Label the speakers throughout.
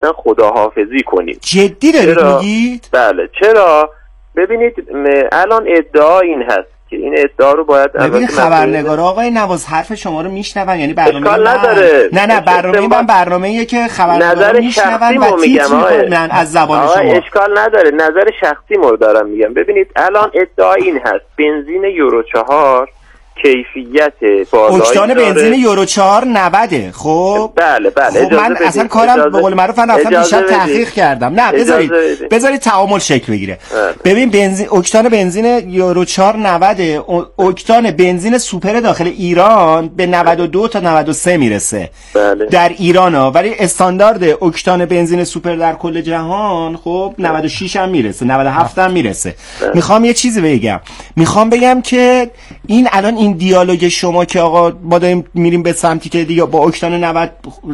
Speaker 1: اصلا خداحافظی کنیم.
Speaker 2: جدی دارید میگید؟
Speaker 1: بله. چرا؟ ببینید الان ادعا این هست که این ادعا رو باید
Speaker 2: ببینید خبرنگار آقای نواز حرف شما رو میشنون، یعنی برنامه
Speaker 1: اشکال نداره.
Speaker 2: نه برنامه من برنامه‌ایه که خبرنگارا میشنون و تیتر میکنن از زبان شما.
Speaker 1: اشکال نداره، نظر شخصی مو دارم میگم. ببینید الان ادعا این هست بنزین یورو 4 کیفیت بالایی
Speaker 2: اکتان بنزین یورو 4 90. خب
Speaker 1: بله
Speaker 2: خب من اصلا کارم به قول معروف رفتم دیشب تحقیق کردم. نه بذارید تعامل شکل بگیره. ببین اکتان بنزین یورو 4 90، اکتان بنزین سوپر داخل ایران به 92 تا 93 میرسه در ایران ها، ولی استاندارد اکتان بنزین سوپر در کل جهان خب 96 هم میرسه، 97 هم میرسه. میخوام یه چیزی بگم، میخوام بگم که این الان این دیالوگ شما که آقا ما داریم میریم به سمتی که دیگه با اکتان 90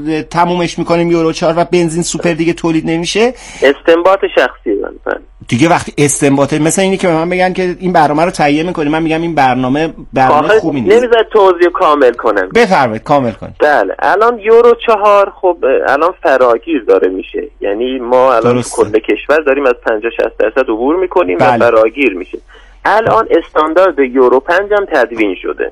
Speaker 2: تمومش میکنیم یورو 4 و بنزین سوپر دیگه تولید نمیشه،
Speaker 1: استنباط شخصی من
Speaker 2: دیگه وقتی استنباطه مثلا اینی که به من بگن که این برنامه رو تهیه میکنیم، من میگم این برنامه خوبی نیست.
Speaker 1: نمیذاره توضیح کامل کنم.
Speaker 2: بفرمایید کامل کنید.
Speaker 1: بله الان یورو 4 خب الان فراگیر داره میشه، یعنی ما الان کل کشور داریم از 50-60% عبور میکنیم و فراگیر میشه. الان استاندارد یورو 5 هم تدوین شده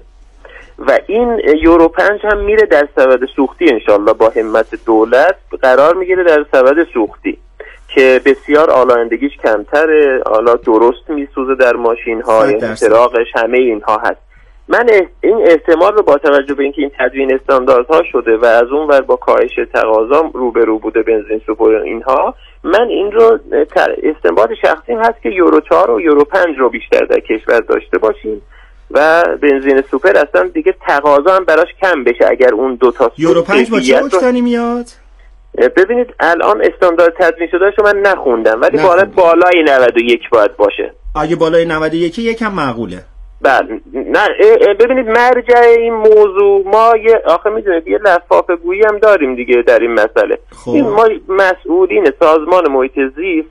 Speaker 1: و این یورو 5 هم میره در سبد سوختی، انشالله با همت دولت قرار میگیره در سبد سوختی که بسیار آلایندگیش کمتره، حالا درست میسوزه در ماشین ها، چراغش، همه اینها هست. من این احتمال رو با توجه به اینکه این تدوین استانداردها شده و از اون ور با کاهش تقاضا روبرو بوده بنزین سوپر اینها، من این رو استنباط شخصیم هست که یورو 4 و یورو 5 رو بیشتر در کشور داشته باشیم و بنزین سوپر اصلا دیگه تقاضا هم براش کم بشه. اگر اون دو تا
Speaker 2: یورو 5 با چه اکتانی میاد؟
Speaker 1: ببینید الان استاندارد تدوین شده من نخوندم، ولی بالای 91 باید باشه.
Speaker 2: اگه بالای 91 یکم معقوله.
Speaker 1: بله نه ببینید مرجع این موضوع ما آخه میدونید یه لفافه گویی هم داریم دیگه در این مسئله. این ما مسئولین سازمان محیط زیست،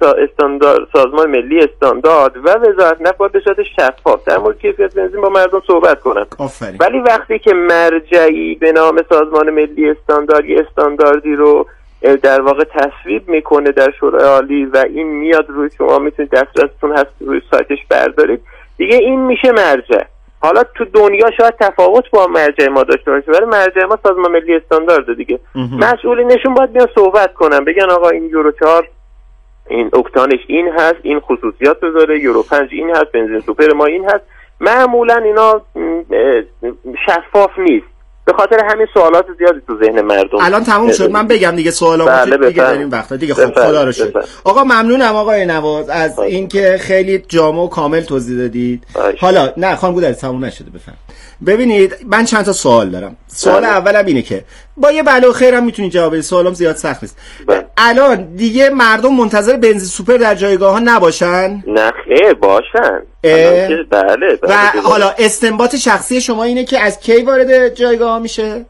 Speaker 1: سازمان ملی استاندارد و وزارت نفت باید به صورت شفاف در مورد کیفیت بنزین با مردم صحبت کنن. ولی وقتی که مرجعی به نام سازمان ملی استاندارد استانداردی رو در واقع تصویب میکنه در شورای عالی و این میاد روی شما میتونید دسترستون هست روی سایتش بردارید، دیگه این میشه مرجع. حالا تو دنیا شاید تفاوت با مرجع ما داشته باشه، ولی مرجع ما سازمان ملی استاندارد دیگه. مسئولینشون باید بیان صحبت کنن، بگن آقا این یورو 4 این اکتانش این هست، این خصوصیات داره، یورو 5 این هست، بنزین سوپر ما این هست. معمولا اینا شفاف نیست، به خاطر همین سوالات زیادی تو ذهن مردم.
Speaker 2: الان تموم شد، من بگم دیگه سوالامو دیگه داریم وقتا دیگه. خب خدا رو شکر. آقا ممنونم آقای نواز از اینکه خیلی جامع و کامل توضیح دادید. حالا نه خانم گودرز تموم نشده، بفهم. ببینید من چند تا سوال دارم. سوال اولم اینه که با یه بله و خیرم میتونید جواب بدید، سوالم زیاد سخت نیست. الان دیگه مردم منتظر بنزین سوپر در جایگاه ها نباشن؟
Speaker 1: نه خیر باشن. بله.
Speaker 2: و حالا استنباط شخصی شما اینه که از کی وارد جایگاه ها میشه؟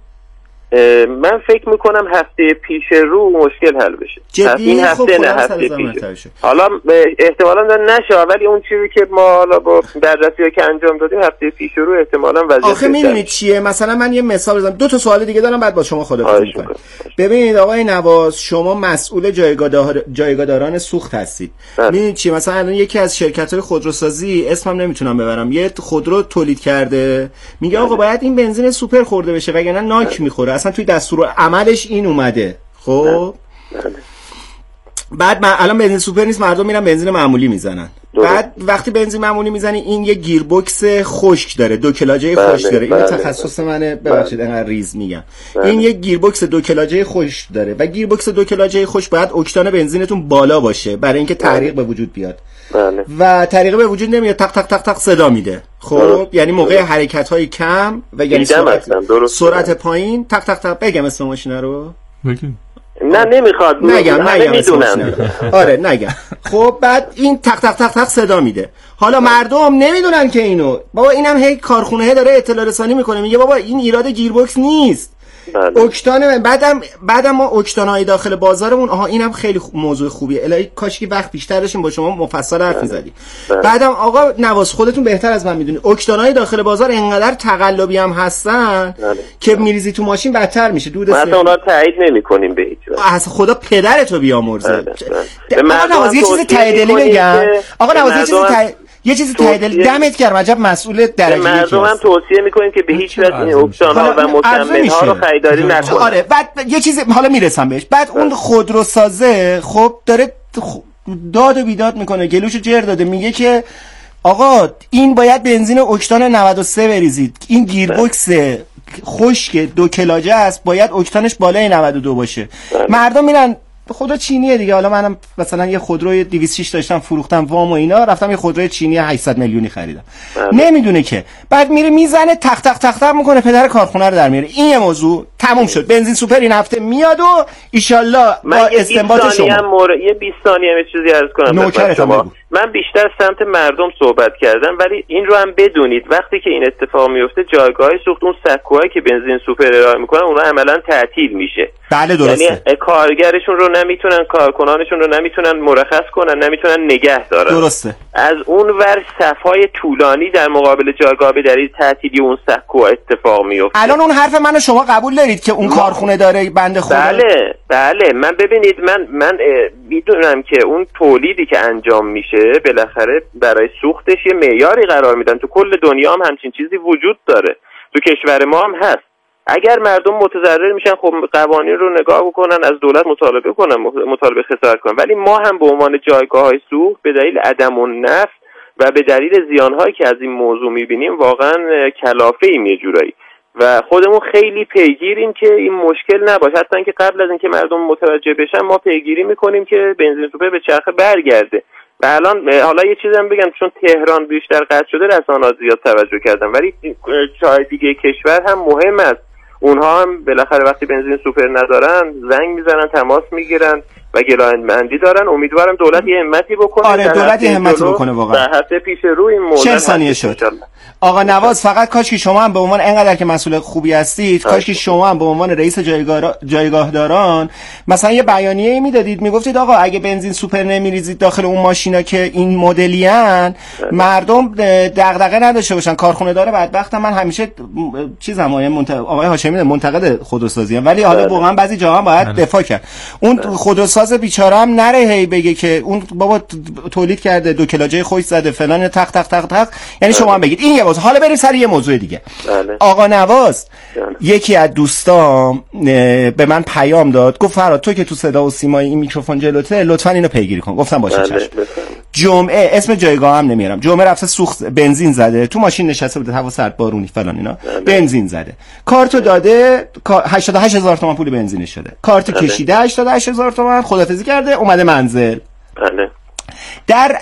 Speaker 1: من فکر میکنم هفته پیش رو مشکل حل بشه.
Speaker 2: جدی؟
Speaker 1: این هفته نه هفته پیش. حالا احتمالاً نشه، ولی اون چیزی که ما حالا با بررسی که انجام دادیم هفته پیش رو احتمالاً وضعیت
Speaker 2: آخه میدونید چیه، مثلا من یه مثال بزنم، دو تا سوال دیگه دارم بعد با شما خداحافظی می‌کنم. ببینید آقای نواز، شما مسئول جایگاهداران سوخت هستید. میدونید چیه، مثلا الان یکی از شرکت‌های خودروسازی اسمم نمیتونم ببرم، یه خودرو تولید کرده، میگه آقا باید این بنزین سوپر خورده بشه وگرنه ناک میخوره. اصلا توی دستور عملش این اومده. خب بعد الان بنزین سوپر نیست، مردم میرن بنزین معمولی میزنن. بعد وقتی بنزین معمولی میزنی این یه گیربکس خشک داره، دو کلاجه خشک داره. این تخصص منه، ببخشید انقدر ریز میگم. این یه گیربکس دو کلاجه خشک داره و گیربکس دو کلاجه خشک باید اکتان بنزینتون بالا باشه برای اینکه تحریق به وجود بیاد. و طریقه به وجود نمیاد، تق تق تق تق صدا میده. خب یعنی موقع حرکت های کم و یعنی سرعت پایین تق تق تق. بگم اسم ماشینا رو؟
Speaker 1: نه نمیخواد
Speaker 2: نگم آره نگم. خب بعد این تق تق تق تق صدا میده. حالا مردم نمیدونن که اینو، بابا اینم هی کارخونه داره اطلاع رسانی میکنه، میگه بابا این ایراد گیربکس نیست، اکتان بعدم ما اکتانای داخل بازارمون اینم خیلی موضوع خوبیه. الهی کاش که وقت بیشتر داشتیم با شما مفصل حرف می‌زدیم. بعدم آقا نواز خودتون بهتر از من میدونید اکتانای داخل بازار انقدر تقلبی هم هستن که میریزی تو ماشین بدتر میشه. دود
Speaker 1: ما اونا تایید نمی‌کنیم به هیچ وجه.
Speaker 2: از خدا پدرتو بیامرزه. آقا نواز یه چیز تاییدلی بگم. آقا نواز یه چیزی تایید دمت گرم عجب مسئول درجه
Speaker 1: مردم هم توصیه میکنیم که به هیچ وجه این اکتان‌ها و مکمل‌ها رو خریداری نکنن.
Speaker 2: آره بعد یه چیزی حالا میرسم بهش. بعد اون خودروسازه خب داره داد و بیداد میکنه، گلوشو جر داده، میگه که آقا این باید بنزین اکتان 93 بریزید، این گیربکس خشک 2 کلاجه است باید اکتانش بالای 92 باشه. مردم میرن خدا چینیه دیگه. حالا منم مثلا یه خودروی 206 داشتم فروختم وام و اینا، رفتم یه خودروی چینی 800 میلیونی خریدم. نمیدونه که بعد میره میزنه تق تق تق تق میکنه، پدر کارخونه رو در میاره. این یه موضوع تموم شد. بنزین سوپر این هفته میاد و ایشالله با استنباط شما
Speaker 1: یه 20 ثانیه یه چیزی عرض کنم شما. من بیشتر سمت مردم صحبت کردم، ولی این رو هم بدونید وقتی که این اتفاق میفته جایگاه سوخت اون سکوهایی که بنزین سوپر ارائه میکنن اونها عملا تعطیل میشه.
Speaker 2: بله درسته.
Speaker 1: یعنی کارگرشون رو نمیتونن، کارکنانشون رو نمیتونن مرخص کنن، نمیتونن نگه دارن.
Speaker 2: درسته.
Speaker 1: از اون ور صفهای طولانی در مقابل جایگاه به دلیل تعطیلی اون سکوها اتفاق میفته.
Speaker 2: الان اون حرف منو شما قبول دارید که اون کارخونه داره بنده خدا؟
Speaker 1: بله من ببینید من میدونم که اون تولیدی که انجام میشه بالاخره برای سوختش یه معیاری قرار میدن. تو کل دنیا هم همچین چیزی وجود داره، تو کشور ما هم هست. اگر مردم متضرر میشن خب قوانین رو نگاه بکنن، از دولت مطالبه کنن، مطالبه خسارت کنن. ولی ما هم به عنوان جایگاه‌های سوخت به دلیل عدم النفع و به دلیل زیان‌هایی که از این موضوع میبینیم واقعا کلافه‌ایم یه جورایی و خودمون خیلی پیگیریم که این مشکل نباشه. حتی که قبل از اینکه مردم متوجه بشن ما پیگیری میکنیم که بنزین سوپر به چرخه برگرده. و الان حالا یه چیزم بگم، چون تهران بیشتر قطع شده رسانه‌ها زیاد توجه کردن، ولی جای دیگه کشور هم مهم است. اونها هم بالاخره وقتی بنزین سوپر ندارن زنگ میزنن، تماس میگیرن و گلایمندی دارن. امیدوارم دولت یه همتی بکنه.
Speaker 2: آره دولت یه همتی بکنه واقعا.
Speaker 1: در هفته پیش رو این موضوع
Speaker 2: 40 ثانیه شد. آقا نواز فقط کاش که شما هم به عنوان اینقدر که مسئول خوبی هستید، کاش که شما هم به عنوان رئیس جایگاهداران مثلا یه بیانیه‌ای میدادید، میگفتید آقا اگه بنزین سوپر نمیریزید داخل اون ماشینا که این مدلیان، مردم دغدغه نداشته باشن. کارخونه داره بدبختم. من همیشه آقای هاشمی منتقد خودروسازی ام، ولی حالا واقعا بعضی جاها باید دفاع کرد. اون خودروساز بیچاره هم نره هی بگه که اون بابا تولید کرده 2 کلاجه خوش زده فلان تق تق تق تق. یعنی شما هم بگید این یه موضوع. حالا بریم سر یه موضوع دیگه. آقا نواز یکی از دوستام به من پیام داد، گفت فراد تو که تو صدا و سیمای این میکروفون جلوته لطفا اینو پیگیری کن. گفتم باشه چشم. جمعه اسم جایگاه هم نمیارم، جمعه رفته سوخت بنزین زده، تو ماشین نشسته بوده، هوا سرد بارونی فلان اینا، بنزین زده، کارتو داده، 88000 تومان پول بنزین شده، کارت کشیده 88000 تومان، خدافظی کرده، اومده منزل.
Speaker 1: بله.
Speaker 2: در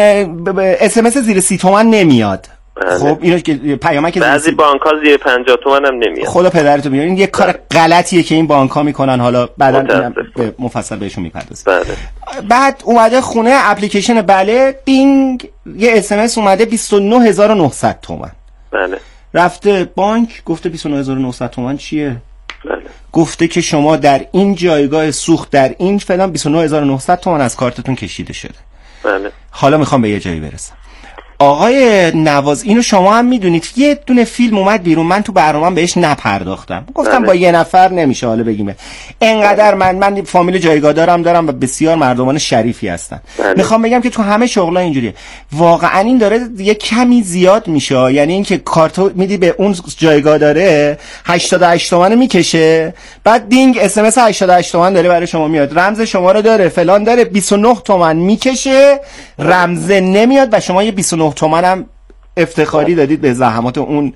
Speaker 2: اس ام اس زیر 30 تومان نمیاد. خب اینو پیامک
Speaker 1: بعضی بانک‌ها زیر 50 تومن هم نمیاد.
Speaker 2: خدا پدرتو بیاره. این یه کار غلطیه که این بانک‌ها میکنن. حالا بعداً مفصل بهشون میپردازیم. بعد اومده خونه اپلیکیشن بله دینگ یه اس ام اس اومده 29900 تومان.
Speaker 1: بله.
Speaker 2: رفته بانک گفته 29900 تومان چیه؟
Speaker 1: بله.
Speaker 2: گفته که شما در این جایگاه سوخت در این فلان 29900 تومان از کارتتون کشیده شده.
Speaker 1: بله.
Speaker 2: حالا میخوام به یه جایی برسم. آقای نواز اینو شما هم میدونید، یه دونه فیلم اومد بیرون، من تو برنامه‌ام بهش نپرداختم، گفتم با یه نفر نمیشه حالا بگیم انقدر من فامیل جایگاه دارم و بسیار مردمان شریفی هستن. میخوام بگم که تو همه شغلا اینجوریه واقعا. این داره یه کمی زیاد میشه، یعنی اینکه کارتو میدی به اون جایگاه داره 88 تومن میکشه، بعد دینگ اس ام اس 88 تومن داره برای شما میاد، رمز شما رو داره فلان داره، 29 تومن میکشه، رمز نمیاد و شما یه 29 تومن هم افتخاری دادید به زحمات اون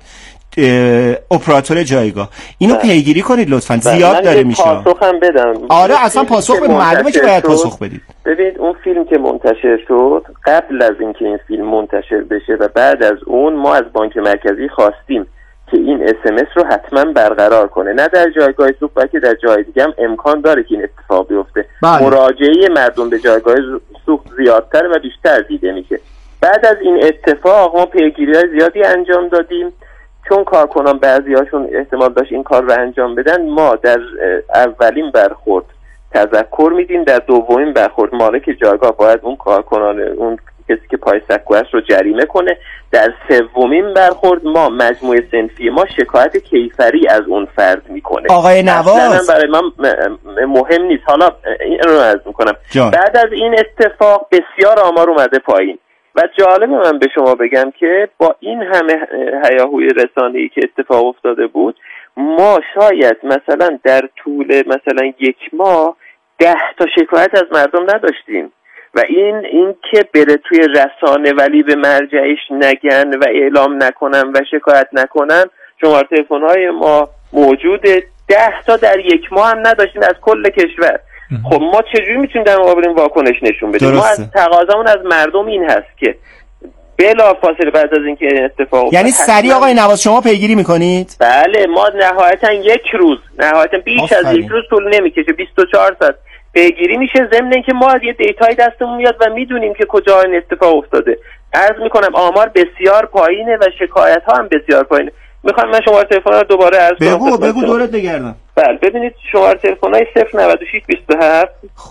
Speaker 2: اپراتور جایگاه. اینو پیگیری کنید لطفاً، زیاد داره میشه.
Speaker 1: پاسخ هم بدم.
Speaker 2: آره اصلا پاسخ بدید، معلومه که باید پاسخ بدید.
Speaker 1: ببینید اون فیلم که منتشر شد، قبل از اینکه این فیلم منتشر بشه و بعد از اون ما از بانک مرکزی خواستیم که این اس ام اس رو حتما برقرار کنه، نه در جایگاه سوخت بلکه در جای دیگه هم امکان داره که این اتفاق بیفته. مراجعه مردم به جایگاه سوخت زیادتر و بیشتر دیده میشه. بعد از این اتفاق ما پیگیری‌های زیادی انجام دادیم چون کارکنان بعضیاشون احتمال داشت این کار رو انجام بدن، ما در اولین برخورد تذکر میدیم، در دومین برخورد مالک جایگاه باید اون کارکنان، اون کسی که پای سکو است رو جریمه کنه، در سومین برخورد ما مجموعه صنفی ما شکایت کیفری از اون فرد میکنه.
Speaker 2: آقای نواز
Speaker 1: برای من مهم نیست. حالا این رو عرض میکنم بعد از این اتفاق بسیار آمار اومده پایین و جالب من به شما بگم که با این همه هیاهوی رسانه‌ای که اتفاق افتاده بود، ما شاید مثلا در طول مثلا 1 ماه 10 تا شکایت از مردم نداشتیم و این که بره توی رسانه ولی به مرجعش نگن و اعلام نکنن و شکایت نکنن، شماره تلفن‌های ما موجوده. 10 تا در 1 ماه هم نداشتیم از کل کشور. خب ما چجوری میتونیم در مقابل این واکنش نشون بدیم؟ ما از تقاضامون از مردم این هست که بلا فاصله بعد از اینکه اتفاق
Speaker 2: یعنی سریع آقای نواز شما پیگیری میکنید؟
Speaker 1: بله، ما نهایتا 1 روز، نهایتا بیش از 1 روز طول نمیکشه، 24 ساعت پیگیری میشه، ضمن اینکه ما یه دیتای دستمون میاد و میدونیم که کجا این اتفاق افتاده. عرض میکنم آمار بسیار پایینه و شکایت ها هم بسیار پایینه. میخوام من شماره تلفن رو دوباره عرض کنم.
Speaker 2: بگو دورت بگردم.
Speaker 1: بله ببینید شماره تلفن های 096 27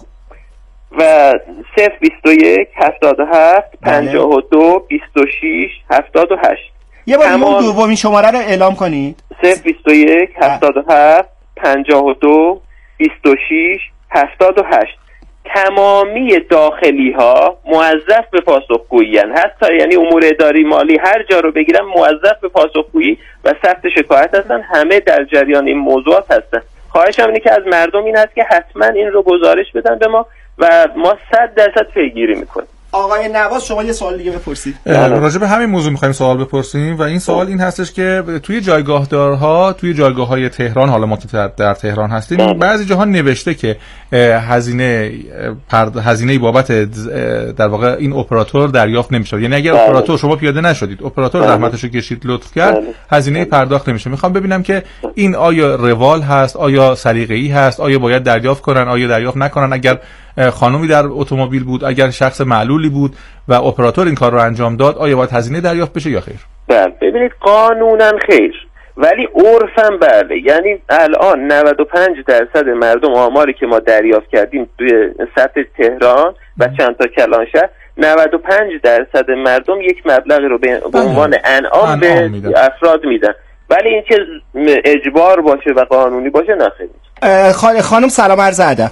Speaker 1: و 021 77 52 26 78.
Speaker 2: یه بار اون دومین شماره رو اعلام کنید.
Speaker 1: 021 77 52 26 78. تمامی داخلی ها موظف به پاسخگویی هستند، حتی یعنی امور اداری مالی هر جا رو بگیرن موظف به پاسخگویی و ثبت شکایت هستن، همه در جریان این موضوعات هستن. خواهشم اینه که از مردم این هست که حتما این رو گزارش بدن به ما و ما 100% پیگیری میکنیم.
Speaker 2: آقای نواز شما یه سوال دیگه بپرسید.
Speaker 3: راجع به همین موضوع می‌خوایم سوال بپرسیم و این سوال این هستش که توی جایگاهدارها، توی جایگاه‌های تهران، حالا ما در تهران هستیم، بعضی جاها نوشته که هزینه بابت در واقع این اپراتور دریافت نمیشه. یعنی اگر اپراتور شما پیاده نشدید، اپراتور زحمتشو کشید لطف کرد، هزینه پرداخت نمیشه. میخوام ببینم که این آیا روال هست، آیا سلیقه‌ای هست، آیا باید دریافت کنن، آیا دریافت نکنن؟ اگر خانومی در اتومبیل بود، اگر شخص معلولی بود و اپراتور این کار رو انجام داد، آیا باید هزینه دریافت بشه یا خیر؟
Speaker 1: بله ببینید قانونا خیر، ولی عرفاً بله. یعنی الان 95% مردم، آماری که ما دریافت کردیم توی سطح تهران و چند تا کلانشهر، 95% مردم یک مبلغی رو به عنوان انعام به افراد میدن، ولی این که اجبار باشه و قانونی باشه نه خیر.
Speaker 2: خانم سلام عرض ادب.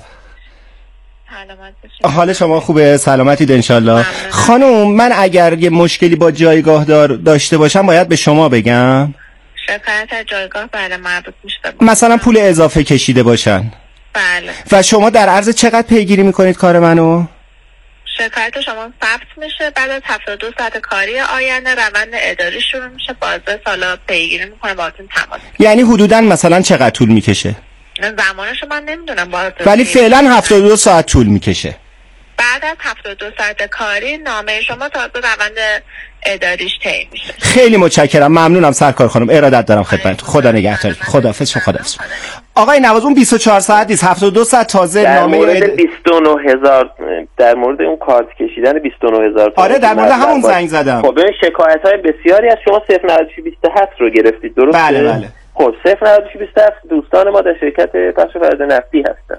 Speaker 2: حال شما خوبه؟ سلامتید انشالله. خانم من اگر یه مشکلی با جایگاه داشته باشم باید به شما بگم؟
Speaker 4: شکایت از جایگاه بله مربوط میشه.
Speaker 2: مثلا پول اضافه کشیده باشن؟
Speaker 4: بله.
Speaker 2: و شما در عرض چقدر پیگیری میکنید کار منو؟
Speaker 4: شکایت شما ثبت میشه، بعد از 72 ساعت کاری آینده روند اداری شروع میشه، بازرس حالا پیگیری میکنه باهاتون تماس.
Speaker 2: یعنی حدوداً مثلا چقدر طول میکشه؟
Speaker 4: زمانشو من نمیدونم،
Speaker 2: ولی فعلا 72 ساعت طول میکشه.
Speaker 4: بعد از 72 ساعت کاری نامه شما تازه روند اداریش طی میشه.
Speaker 2: خیلی متشکرم، ممنونم سرکار خانم، ارادت دارم خدمت. خدا نگهدار. خداحافظ. خداحافظ. آقای نواز اون 24 ساعت نیست، 72 ساعت تازه نامه
Speaker 1: 29000 در مورد اون کارت کشیدن 29000.
Speaker 2: آره در مورد همون زنگ زدم.
Speaker 1: خب این شکایت‌های بسیاری از شما 09627 رو گرفتید درسته؟
Speaker 2: بله بله.
Speaker 1: خب 09627 دوستان ما در شرکت پخش فرض نفتی هستن.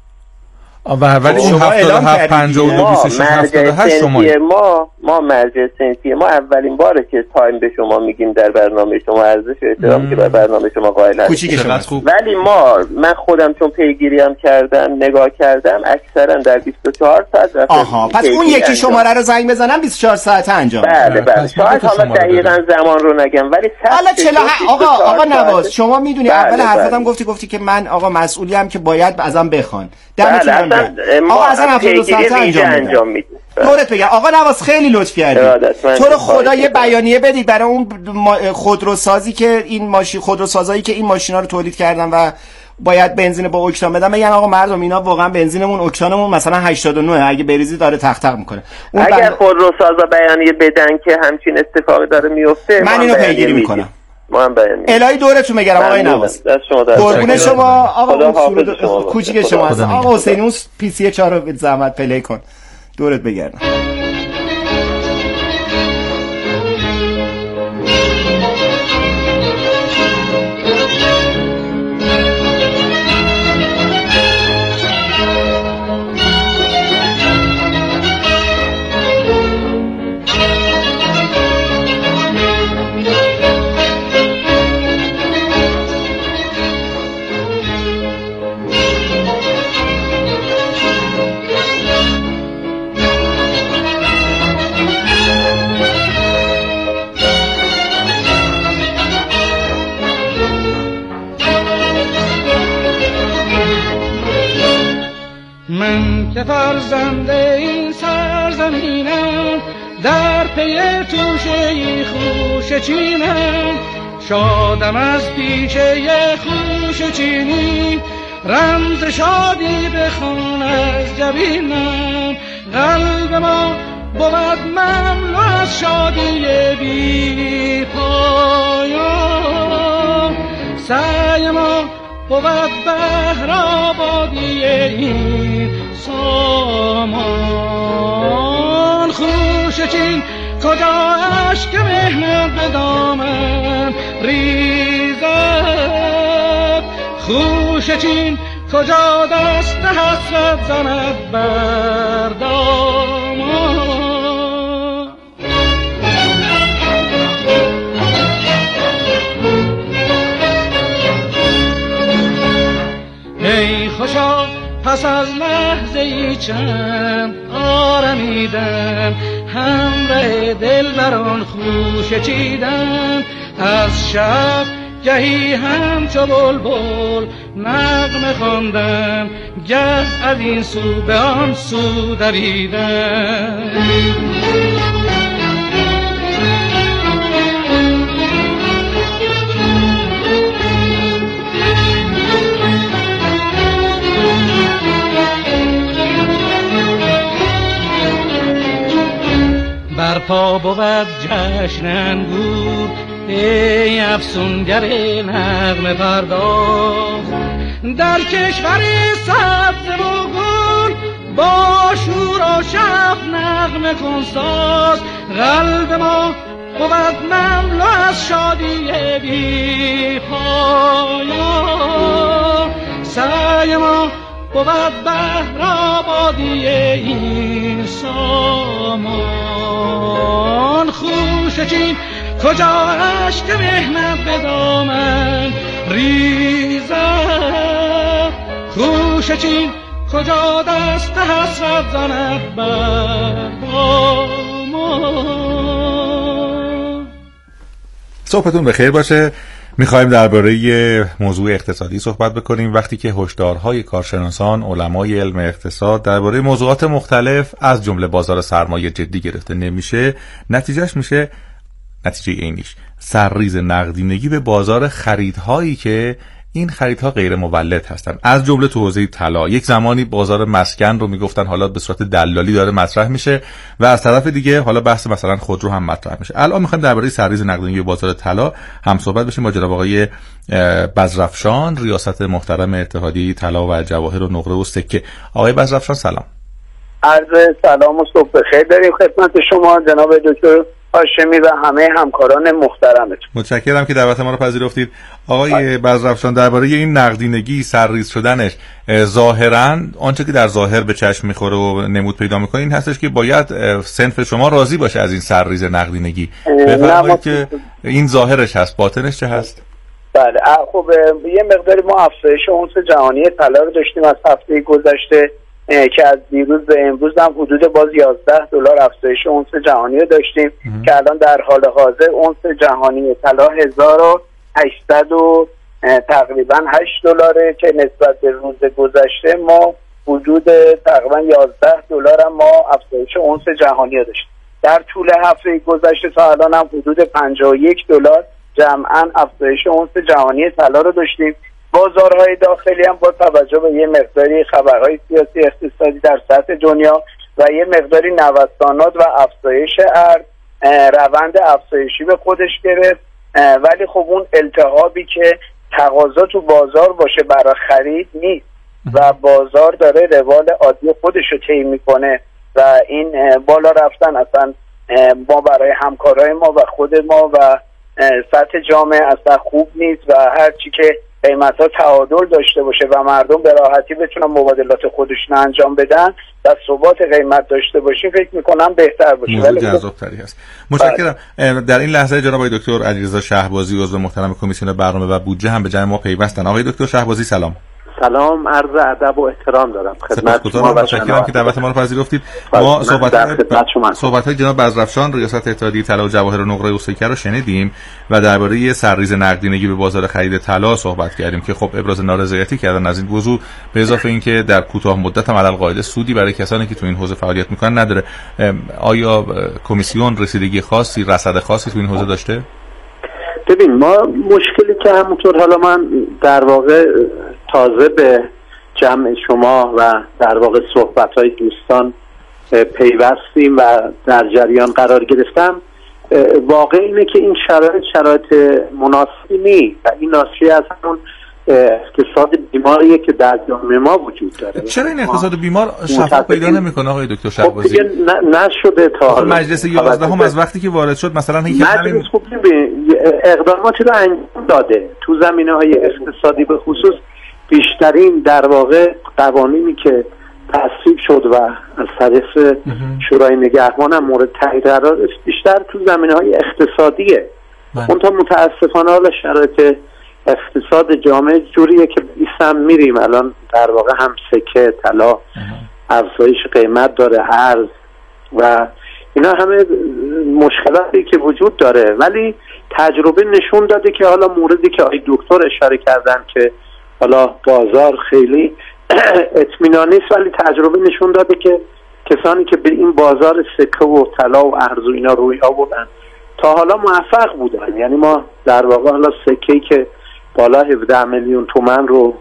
Speaker 3: ولی اون 77 52 26 78 شما
Speaker 1: ما مرجع صنفی ما اولین باره که تایم به شما میگیم در برنامه شما، ارزش احترامی که بر برنامه شما قائل هستیم. ولی من خودم چون پیگیری هم کردم نگاه کردم اکثرا در 24 ساعت رفت.
Speaker 2: آها پس اون یکی شماره رو زنگ بزنم 24 ساعت انجام.
Speaker 1: بله شاید حالا دقیقاً زمان رو نگم ولی
Speaker 2: حالا آقا نواز شما میدونی اول حرفاتم گفتی که من آقا مسئولی ام که باید ازم بخوان.
Speaker 1: ما اصلا 72 ساعت انجام میدیم.
Speaker 2: دورت بگم آقا نواز خیلی لطف کردی. تو رو خدا یه بیانیه بدید برای اون خودروسازی که خودروسازایی که این ماشینا رو تولید کردن و باید بنزین با اکتان بدن، بگن آقا مردم اینا واقعا بنزینمون اکتانمون مثلا 89 اگه بریزی داره تق میکنه.
Speaker 1: اگر خودروسازا بیانیه بدن که همچین اتفاقی داره میفته
Speaker 2: من اینو پیگیری میکنم. الهی دورتون بگیرم آقای نواز. قربون شما آقا. کوچیک شما هست آقا حسینی اون پی سی 4 رو زحمت پلی کن دورت بگیرم.
Speaker 5: که فرزند این سرزمینم، در پی توشه خوش چینم. شادم از پیشه خوش چینی، رمز شادی بخوان از جبینم. قلب ما بود مملو از شادی بی پایان، سعی ما بود بهر آبادی این سامان. خوش چین کجا اشک مهنت به دامن ریزد، خوش چین کجا دست حسرت زند بر دامان. ای خوشا پس از لحظه ای چند آرمیدن، همراه دل بران خوش چیدن. از شب گهی همچو بلبل نغمه خواندن، گه از این سو به آن سو دویدن. برپا بود جشن انگور، ای افسونگر نغمه پرداز. در کشور سبز و گل با شور و شف نغمه کن ساز. قلب ما بود مملو از شادی بی پایان، سعی ما بود بهر آبادی این سامان. خوش چین کجا اشک مهنت به دامن ریزد، خوش چین کجا دست حسرت زند بر دامان.
Speaker 3: صحبتون بخیر باشه. میخوایم درباره موضوع اقتصادی صحبت بکنیم. وقتی که هشدارهای کارشناسان، علمای علم اقتصاد درباره موضوعات مختلف از جمله بازار سرمایه جدی گرفته نمیشه، نتیجه عینیش سرریز نقدینگی به بازار خریدهایی که این خریدها غیر مولد هستن، از جمله تو حوزه طلا. یک زمانی بازار مسکن رو میگفتن، حالا به صورت دلالی داره مطرح میشه و از طرف دیگه حالا بحث مثلا خودرو هم مطرح میشه. الان میخوایم درباره سرریز نقدینگی بازار طلا هم صحبت بشیم با جناب آقای بزرافشان، ریاست محترم اتحادیه طلا و جواهر و نقره و سکه. آقای بزرافشان سلام.
Speaker 6: عرض سلام و صبح بخیر داریم خدمت شما جناب دکتر هاشمی و همه همکاران محترمتون.
Speaker 3: متشکرم که دعوت ما رو پذیرفتید. آقای بزرافشان، درباره این نقدینگی سرریز شدنش، ظاهراً آنچه که در ظاهر به چشم میخوره و نمود پیدا میکنه این هستش که باید صنف شما راضی باشه از این سرریز نقدینگی. بفرمایید که این ظاهرش هست، باطنش چه هست؟
Speaker 6: بله خب یه مقداری ما افزایش اونس جهانی طلا رو داشتیم از هفته گذشته که از دیروز به امروز هم حدود باز $11 افزایش اونس جهانی رو داشتیم که الان در حال حاضر اونس جهانی طلا 1800 و تقریبا $8 که نسبت به روز گذشته ما حدود تقریبا $11 هم ما افزایش اونس جهانی رو داشتیم. در طول هفته گذشته تا الان هم حدود $51 جمعاً افزایش اونس جهانی طلا رو داشتیم. بازارهای داخلی هم با توجه به یه مقداری خبرهای سیاسی اقتصادی در سطح دنیا و یه مقداری نوسانات و افزایش ارز روند افزایشی به خودش گرفت، ولی خب اون التهابی که تقاضا تو بازار باشه برای خرید نیست و بازار داره روال عادی خودش رو طی میکنه و این بالا رفتن اصلا ما برای همکارای ما و خود ما و سطح جامعه اصلا خوب نیست و هرچی که قیمت‌ها تعادل داشته باشه و مردم به راحتی بتونن مبادلات خودشون انجام بدن و ثبات قیمت داشته باشیم فکر می‌کنم بهتر باشه.
Speaker 3: موضوع جذاب‌تری هست. متشکرم. در این لحظه جناب آقای دکتر علیرضا شهبازی عضو محترم کمیسیون برنامه و بودجه هم به جمع ما پیوستن. آقای دکتر شهبازی سلام.
Speaker 7: سلام، عرض ادب و احترام دارم خدمت شما.
Speaker 3: متشکرم که دعوت ما رو پذیرفتید. ما صحبت‌های جناب بزرافشان ریاست اتحادیه طلا و جواهر و نقره اوستیکر رو شنیدیم و درباره سرریز نقدینگی به بازار خرید طلا صحبت کردیم که خب ابراز نارضایتی کردن از این موضوع، به اضافه اینکه در کوتاه مدت هم علل قاعده سودی برای کسانی که تو این حوزه فعالیت میکنن نداره. آیا کمیسیون رسیدگی خاصی، رصد خاصی تو این حوزه داشته؟
Speaker 7: ببین، ما مشکلی که همونطور حالا من در واقع تازه به جمع شما و در واقع صحبت‌های دوستان پیوستیم و در جریان قرار گرفتم، واقع اینه که این شرایط مناسبی نیست و این ناشی از همون اقتصاد بیماریه که در جامعه ما وجود داره.
Speaker 3: چرا این اقتصاد بیمار شفاف پیدا نمیکنه آقای دکتر شهبازی؟
Speaker 7: خب نشده تا حالا.
Speaker 3: مجلس 11 هم از وقتی که وارد شد مثلا
Speaker 7: مجلس خوب اقداماتی رو انجام داده تو زمینه‌های اقتصادی، به خصوص بیشترین در واقع قوانینی که تصویب شد و از طریق شورای نگهبان هم مورد تایید قرار گرفت بیشتر تو زمینه‌های اقتصادیه. اونطور متاسفانه حالا شرایط اقتصاد جامعه جوریه که بیسم میریم الان در واقع هم سکه طلا افزایش قیمت داره، ارز و اینا همه مشکلاتی که وجود داره، ولی تجربه نشون داده که حالا موردی که آقای دکتر اشاره کردن که حالا بازار خیلی اطمینانی است، ولی تجربه نشون داده که کسانی که به این بازار سکه و طلا و ارز و اینا روی آوردن تا حالا موفق بودن. یعنی ما در واقع حالا سکه‌ای که بالا 17 میلیون تومان رو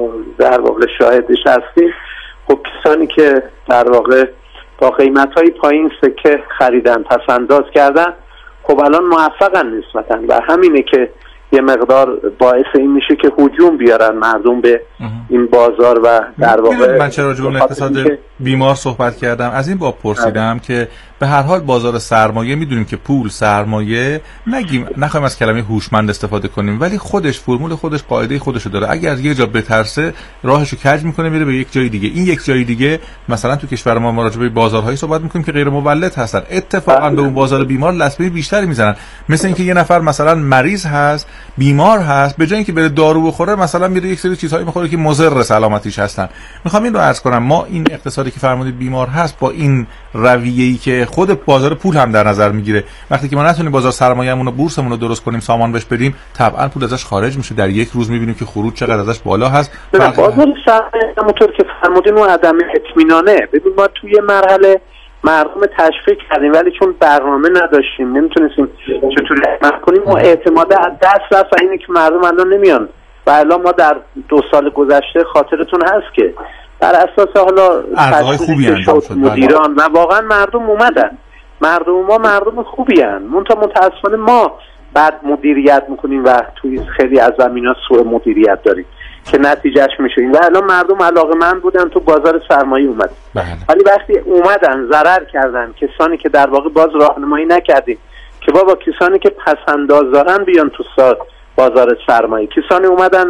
Speaker 7: در واقع شاهدش هستیم، خب کسانی که در واقع با قیمت‌های پایین سکه خریدن، پس‌انداز کردن، خب الان موفقن نسبتاً و همینه که یه مقدار باعث این میشه که هجوم بیارن مردم به این بازار و در واقع
Speaker 3: من چرا راجع به اقتصاد بیمار صحبت کردم؟ از این باب پرسیدم که به هر حال بازار سرمایه میدونیم که پول سرمایه نخوایم از کلمه هوشمند استفاده کنیم، ولی خودش فرمول خودش قاعده خودشو داره. اگر یه جا بترسه راهشو کج میکنه میره به یک جای دیگه. این یک جای دیگه مثلا تو کشور ما راجع به بازارهایی صحبت میکنیم که غیر مولد هستن، اتفاقا به اون بازار بیمار لطمه بیشتری میزنن. مثل اینکه یه نفر مثلا مریض هست، بیمار هست، به جای اینکه بره دارو بخوره مثلا میره یک سری چیزهایی میخوره که مضر سلامتیش هستن. میخوام این رو عرض کنم، ما این اقتصادی که فرمودید بیمار هست با این رویه‌ای که خود بازار پول هم در نظر میگیره، وقتی که ما نتونیم بازار سرمایه‌مون و بورسمون رو درست کنیم، سامان بهش بدیم، طبعا پول ازش خارج میشه. در یک روز میبینیم که خروج چقدر ازش بالا هست.
Speaker 7: بازار سرمایه همونطور که فرمودین و عدم اطمینانه. ببین ما توی مرحله مردم تشویق کردیم، ولی چون برنامه نداشتیم نمیتونستیم چطوری عمل کنیم و اعتماد از دست رفت. اینه که مردم الان نمیان و الان ما در 2 سال گذشته خاطرتون هست که بر اساس حالا
Speaker 3: خوبی انجام شد
Speaker 7: مدیران و واقعا مردم اومدن. مردم ما مردم خوبی هن. متاسفانه ما بعد مدیریت میکنیم و توی خیلی از زمین‌ها سوء مدیریت داریم که نتیجهش میشه این. و الان مردم علاقه‌مند بودن تو بازار سرمایه اومد، ولی وقتی اومدن ضرر کردن کسانی که در واقع باز راهنمایی نکردیم که بابا کسانی که پس‌انداز دارن بیان تو بازار سرمایه. کسانی اومدن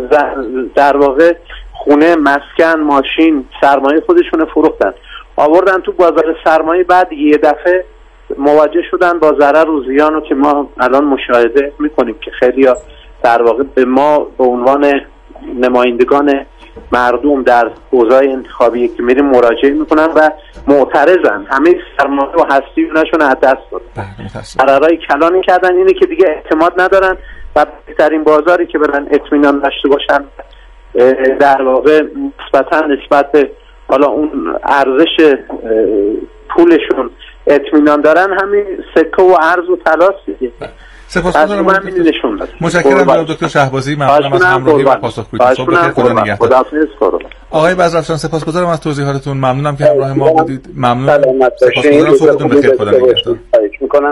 Speaker 7: در واقع خونه، مسکن، ماشین، سرمایه خودشون فروختن، آوردن تو بازار سرمایه، بعد یه دفعه مواجه شدن با ضرر و زیانو که ما الان مشاهده میکنیم که خیلی‌ها در واقع به ما به عنوان نمایندگان مردم در حوزه‌های انتخابی که میریم مراجعه میکنن و معترضن. همه سرمایه و هستی‌هاشون از دست دادن، قرارای کلانی کردن. اینه که دیگه اعتماد ندارن و بهترین بازاری که برن اطمینان داشته باشن در واقع نسبت به حالا اون ارزش پولشون اطمینان دارن، همین سکه و ارز و طلا دیگه.
Speaker 3: سپاسگزارم. متشکرم دکتر شهبازی، ممنونم از همراهی و پاسخگویی. خدا نگهدار. آقای بزرافشان سپاسگزارم از توضیحاتتون، ممنونم که همراه ما بودید. ممنونم. سپاسگزارم. صبحتون بخیر. خدا نگهدار.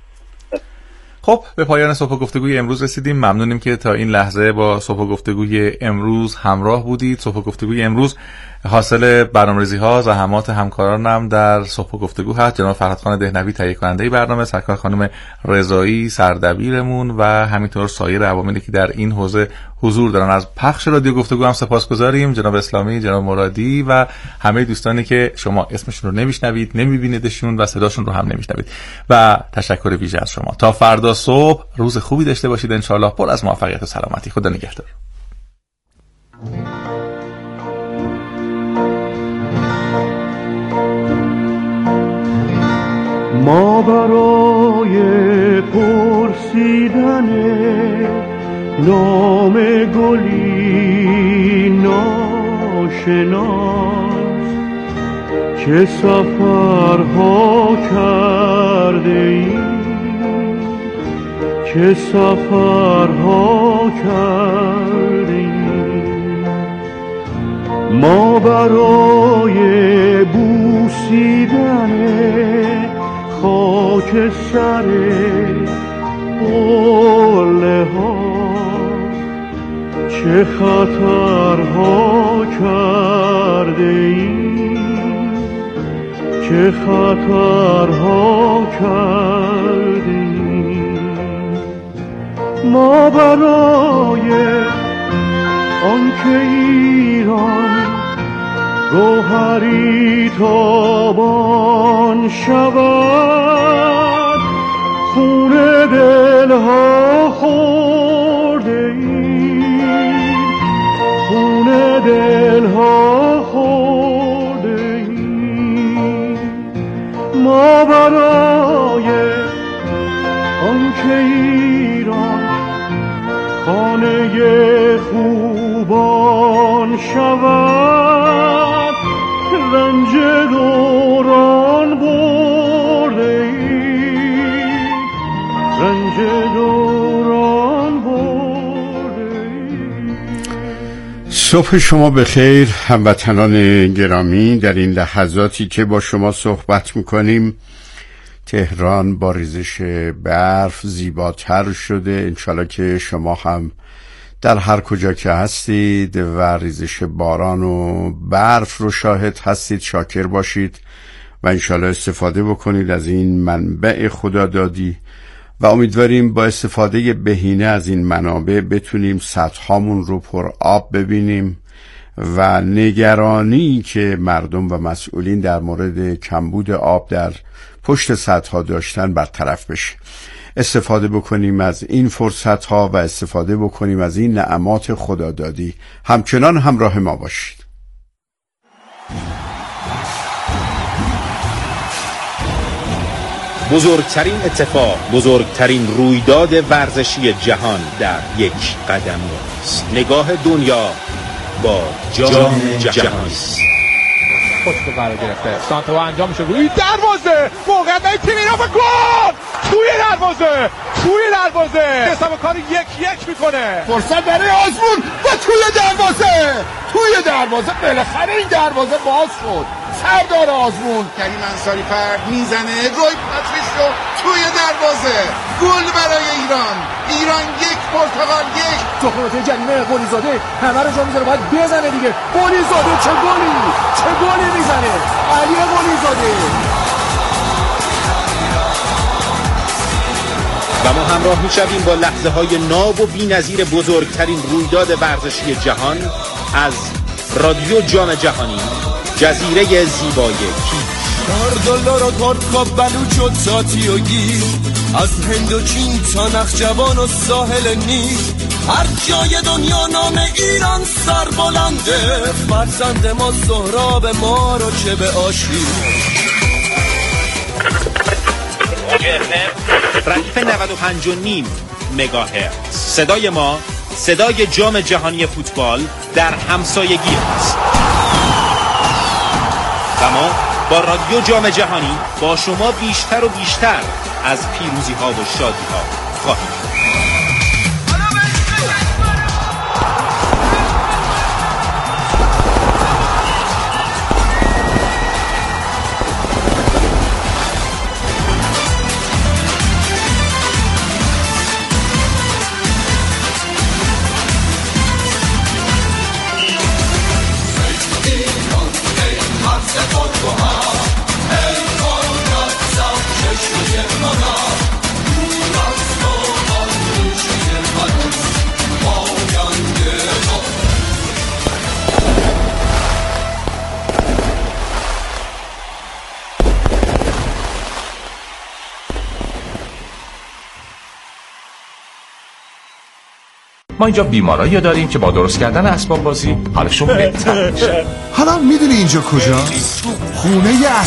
Speaker 3: خب به پایان صبح گفتگوی امروز رسیدیم. ممنونیم که تا این لحظه با صبح گفتگوی امروز همراه بودید. صبح گفتگوی امروز حاصل برنامه‌ریزی‌ها، زحمات همکارانم در صبح گفتگو هست. جناب فرهادخان دهنوی تهیه کننده برنامه، سرکار خانم رضایی سردبیرمون و همینطور سایر عواملی که در این حوزه حضور دارن. از پخش رادیو گفتگو هم سپاسگزاریم، جناب اسلامی، جناب مرادی و همه دوستانی که شما اسمشون رو نمیشنوید، نمیبینیدشون و صداشون رو هم نمیشنوید و تشکر ویژه از شما. تا فردا صبح روز خوبی داشته باشید ان شاء الله، پر از موفقیت و سلامتی. خدا نگهدار.
Speaker 5: ما برای پرسیدن نام گلی ناشناس چه سفرها کرده ایم، چه سفرها کرده ایم. ما برای بوسیدن خاک سر قله ها چه خطرها کرده ایم، چه خطرها کرده ایم. ما برای آنکه ایران گوهری تابان شود خون دلها خورده ایم، خون دلها خورده ایم. ما برای آنکه ایران خانه خوبان شود رنج دوران برده ایم، رنج دوران برده ایم.
Speaker 8: صبح شما بخیر هموطنان گرامی. در این لحظاتی که با شما صحبت میکنیم تهران با ریزش برف زیباتر شده. انشالله که شما هم در هر کجا که هستید و ریزش باران و برف رو شاهد هستید شاکر باشید و انشالله استفاده بکنید از این منبع خدادادی و امیدواریم با استفاده بهینه از این منابع بتونیم سطحامون رو پر آب ببینیم و نگرانی که مردم و مسئولین در مورد کمبود آب در پشت سطحها داشتن برطرف بشه. استفاده بکنیم از این فرصت ها و استفاده بکنیم از این نعمات خدادادی. همچنان همراه ما باشید.
Speaker 9: بزرگترین اتفاق، بزرگترین رویداد ورزشی جهان در یک قدم است. نگاه دنیا با جام جهانی.
Speaker 3: خوش قرار گرفته. سانتو انجام میشه روی دروازه. موقعیت برای تیم ایران و گل! توی دروازه! توی دروازه! حساب کار 1-1 میکنه. فرصت برای آزمون و توی دروازه بالاخره این دروازه باز شد. سردار آزمون
Speaker 10: کریم انصاری فرد میزنه روی پاتریشو توی دروازه. گل برای ایران. 1 پرتغال 1.
Speaker 3: تو خونته جریمه قلیزاده همه رو جا میذاره باید بزنه دیگه. قلیزاده چه گلی میزنه علی قلیزاده.
Speaker 9: و ما همراه میشویم با لحظه های ناب و بی‌نظیر بزرگترین رویداد ورزشی جهان از رادیو جام جهانی، جزیره زیبای کیش.
Speaker 11: $4 و ترک بلوچ و تاتی و گیر، از هند و چین تا نخجوان و ساحل نیل، هر جای دنیا نام ایران سربلنده. فرزند ما سهراب ما رو چه به آشی.
Speaker 9: ردیف 95.5 مگاهرتز. صدای ما صدای جام جهانی فوتبال در همسایگی است و ما با رادیو جام جهانی با شما بیشتر و بیشتر از پیروزی ها و شادی ها خواهیم.
Speaker 12: ما اینجا بیمارایی داریم که با درست کردن اسباب بازی حالشون بهتر میشه.
Speaker 13: حالا میدونی اینجا کجا؟ خونه